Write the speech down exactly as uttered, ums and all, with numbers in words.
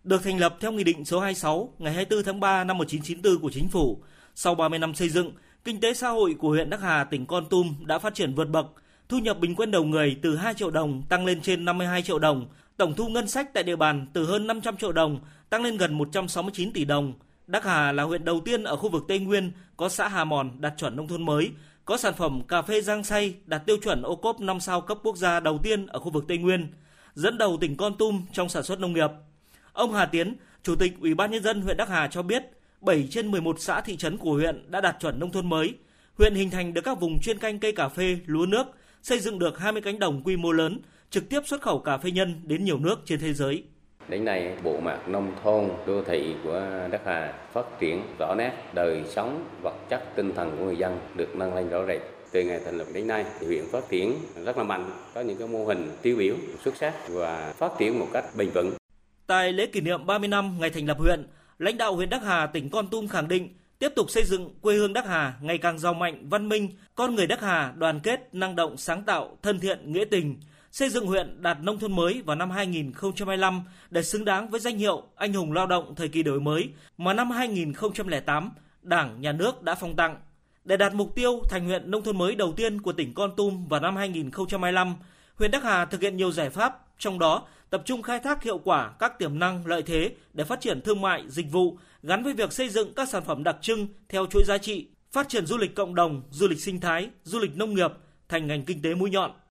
được thành lập theo Nghị định số hai mươi sáu ngày hai mươi tư tháng ba năm một nghìn chín trăm chín mươi tư của Chính phủ. Sau ba mươi năm xây dựng, kinh tế xã hội của huyện Đắc Hà, tỉnh Kon Tum đã phát triển vượt bậc. Thu nhập bình quân đầu người từ hai triệu đồng tăng lên trên năm mươi hai triệu đồng. Tổng thu ngân sách tại địa bàn từ hơn năm trăm triệu đồng tăng lên gần một trăm sáu mươi chín tỷ đồng. Đắc Hà là huyện đầu tiên ở khu vực Tây Nguyên có xã Hà Mòn đạt chuẩn nông thôn mới, có sản phẩm cà phê Giang Say đạt tiêu chuẩn ô cốp năm sao cấp quốc gia đầu tiên ở khu vực Tây Nguyên, dẫn đầu tỉnh Kon Tum trong sản xuất nông nghiệp. Ông Hà Tiến, Chủ tịch Ủy ban Nhân dân huyện Đắc Hà cho biết, bảy trên mười một xã thị trấn của huyện đã đạt chuẩn nông thôn mới. Huyện hình thành được các vùng chuyên canh cây cà phê, lúa nước, xây dựng được hai mươi cánh đồng quy mô lớn, trực tiếp xuất khẩu cà phê nhân đến nhiều nước trên thế giới. Đến nay, bộ mặt nông thôn, đô thị của Đắc Hà phát triển rõ nét, đời sống, vật chất, tinh thần của người dân được nâng lên rõ rệt. Từ ngày thành lập đến nay, huyện phát triển rất là mạnh, có những cái mô hình tiêu biểu, xuất sắc và phát triển một cách bền vững. Tại lễ kỷ niệm ba mươi năm ngày thành lập huyện, lãnh đạo huyện Đắc Hà, tỉnh Kon Tum khẳng định tiếp tục xây dựng quê hương Đắc Hà ngày càng giàu mạnh, văn minh, con người Đắc Hà đoàn kết, năng động, sáng tạo, thân thiện, nghĩa tình, xây dựng huyện đạt nông thôn mới vào năm hai nghìn không trăm hai mươi lăm để xứng đáng với danh hiệu anh hùng lao động thời kỳ đổi mới mà năm hai nghìn không trăm lẻ tám Đảng, Nhà nước đã phong tặng. Để đạt mục tiêu thành huyện nông thôn mới đầu tiên của tỉnh Kon Tum vào năm hai nghìn không trăm hai mươi lăm, huyện Đắc Hà thực hiện nhiều giải pháp, trong đó tập trung khai thác hiệu quả các tiềm năng lợi thế để phát triển thương mại, dịch vụ gắn với việc xây dựng các sản phẩm đặc trưng theo chuỗi giá trị, phát triển du lịch cộng đồng, du lịch sinh thái, du lịch nông nghiệp thành ngành kinh tế mũi nhọn.